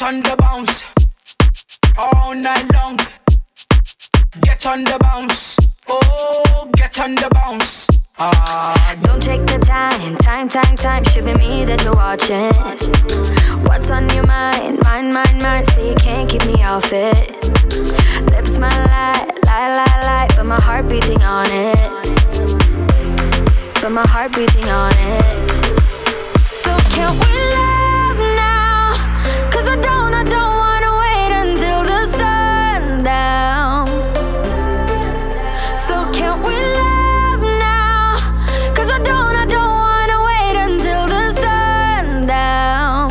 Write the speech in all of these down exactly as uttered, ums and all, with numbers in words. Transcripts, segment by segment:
Get on the bounce all night long. Get on the bounce. Oh, get on the bounce. Ah. Don't take the time, time, time, time. Should be me that you're watching. What's on your mind? Mind, mind, mind. So you can't keep me off it. Lips my lie, lie, lie, lie. But my heart beating on it. But my heart beating on it. So can't we love now? Cause I don't, I don't wanna wait until the sundown. So can't we love now? Cause I don't, I don't wanna wait until the sundown.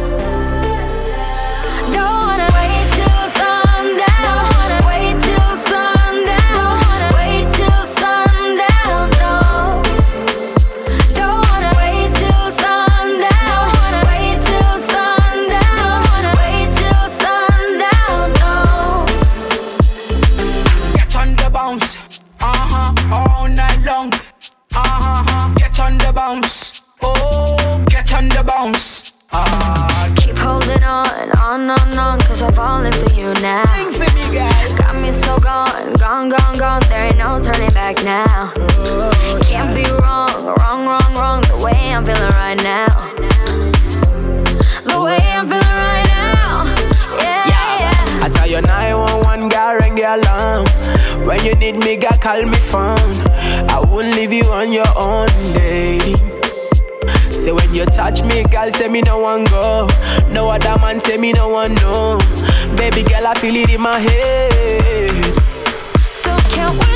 Don't wanna wait till sundown. Wait till sundown. Wait till sundown, no. Don't wanna wait till sundown. Wait till sundown. Wait till sundown, no. Get on the bounce, uh-huh, all night long, uh-huh, get on the bounce, oh, get on the bounce, ah. Keep holding on, on, on, on. Cause I'm falling for you now. Sing for me, guys. Got me so gone, gone, gone, gone. There ain't no turning back now. Can't be wrong, wrong, wrong, wrong. The way I'm feeling right now. The way I'm feeling right now. Yeah, yeah. I tell you nine one one, girl, ring the alarm. When you need me, girl, call me phone. I won't leave you on your own, lady. Say when you touch me, girl, say me no one go. No other man say me no one know. Baby girl, I feel it in my head. So can't we